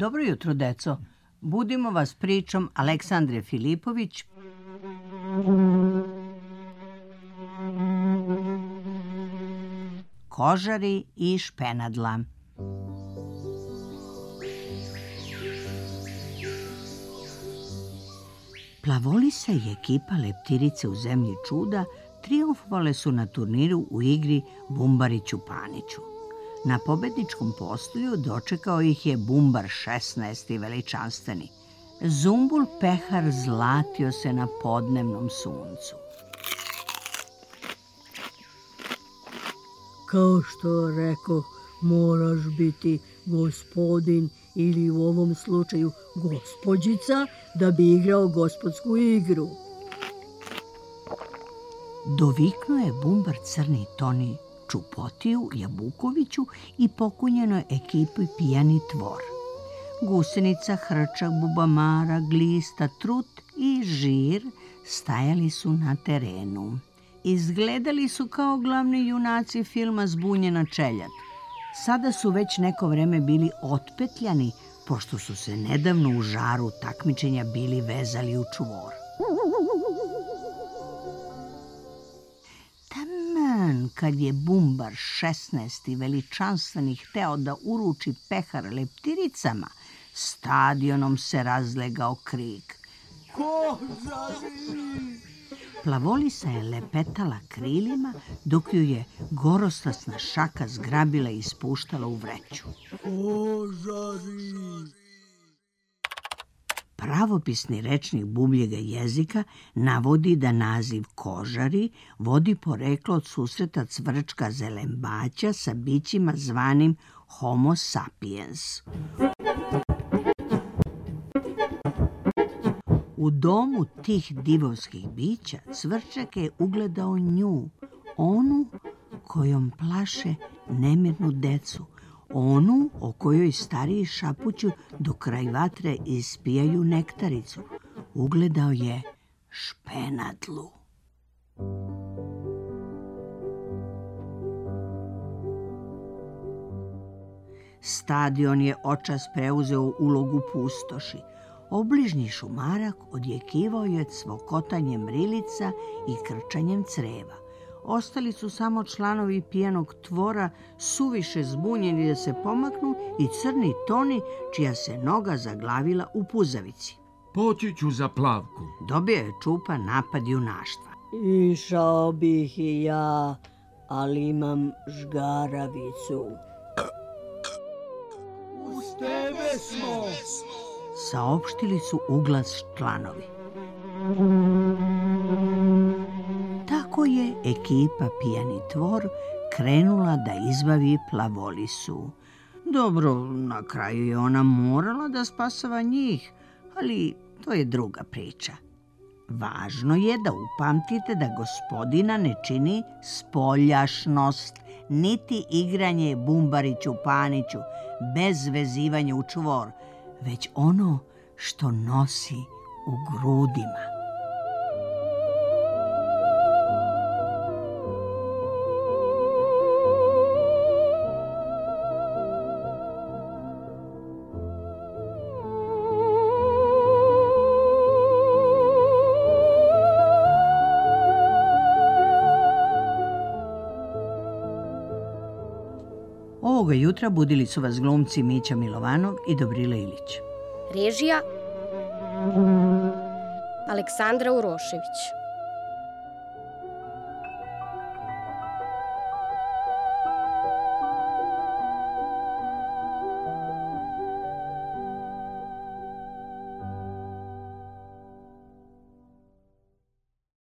Dobro jutro, deco. Budimo vas pričom Aleksandre Filipović. Kožari i špenadla. Plavolisa i ekipa leptirice u zemlji čuda trijumfovale su na turniru u igri Bumbariću Paniću. Na pobedničkom postolju dočekao ih je Bumbar 16. veličanstveni. Zumbul pehar zlatio se na podnevnom suncu. Kao što rekoh, moraš biti gospodin ili u ovom slučaju gospođica da bi igrao gospodsku igru. Doviknuo je Bumbar Crni Toni Čupotiju Jabukoviću i pokunjenoj ekipi Pijani Tvor. Gusenica, Hrčak, Bubamara, Glista, Trut i Žir stajali su na terenu. Izgledali su kao glavni junaci filma Zbunjena čeljad. Sada su već neko vreme bili otpetljani, pošto su se nedavno u žaru takmičenja bili vezali u čvor. Taman kad je Bumbar 16. veličanstveni hteo da uruči pehar leptiricama, stadionom se razlegao krik. Kožari! Plavolisa je lepetala krilima dok ju je gorostasna šaka zgrabila i ispuštala u vreću. Kožari! Pravopisni rečnik bubljega jezika navodi da naziv kožari vodi poreklo od susreta cvrčka zelembaća sa bićima zvanim Homo sapiens. U domu tih divovskih bića cvrčak je ugledao nju, onu kojom plaše nemirnu decu, onu o kojoj stariji šapuću do kraj vatre ispijaju nektaricu. Ugledao je špenadlu. Stadion je očas preuzeo ulogu pustoši. Obližnji šumarak odjekivao je cvokotanjem rilica i krčanjem creva. Ostali su samo članovi Pijanog Tvora, suviše zbunjeni da se pomaknu, i Crni Toni, čija se noga zaglavila u puzavici. Poći ću za Plavku. Dobio je Čupa napad junaštva. Išao bih i ja, ali imam žgaravicu. Uz tebe smo! Saopštili su uglas članovi. Tako je ekipa Pijani Tvor krenula da izbavi Plavolisu. Dobro, na kraju je ona morala da spasava njih, ali to je druga priča. Važno je da upamtite da gospodina ne čini spoljašnost, niti igranje Bumbariću Paniću bez vezivanja u čvor, već ono što nosi u grudima. Ovoga jutra budili su vas glumci Mića Milovanov i Dobrila Ilić. Režija Aleksandra Urošević.